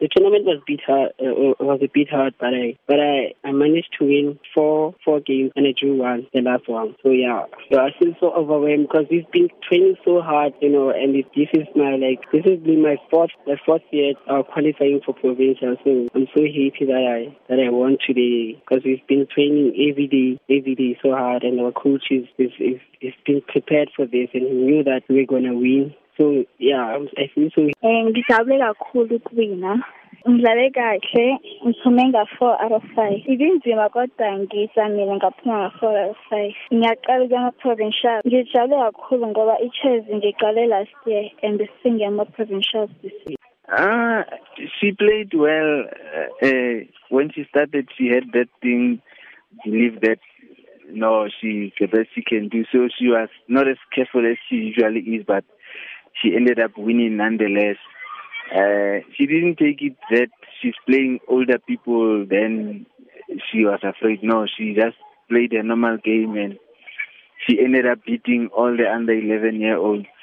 the tournament was a bit hard, but I managed to win four games and I drew one, the last one. So yeah, I feel so overwhelmed because we've been training so hard, and this has been my fourth year qualifying for provincial. So I'm so happy that I won today because we've been training every day so hard, and our coach is been prepared for this and he knew that we were gonna win. So yeah, I feel so. Ngijabule kakhulu ukuwina. Ngidlale kahle, ngiphume nga-4 out of 5. Ibinzima kodwa ngizamile ngaphuma nga-4 out of 5. Ngiyaqala ukuya ama-provincial. Ngijabule kakhulu ngoba i-chess ngiqale last year and singe ama-provincials this year. She played well. When she started, she had that thing, believe that she the best she can do. So she was not as careful as she usually is, but she ended up winning nonetheless. She didn't take it that she's playing older people, then she was afraid. No, she just played a normal game and she ended up beating all the under 11-year-olds.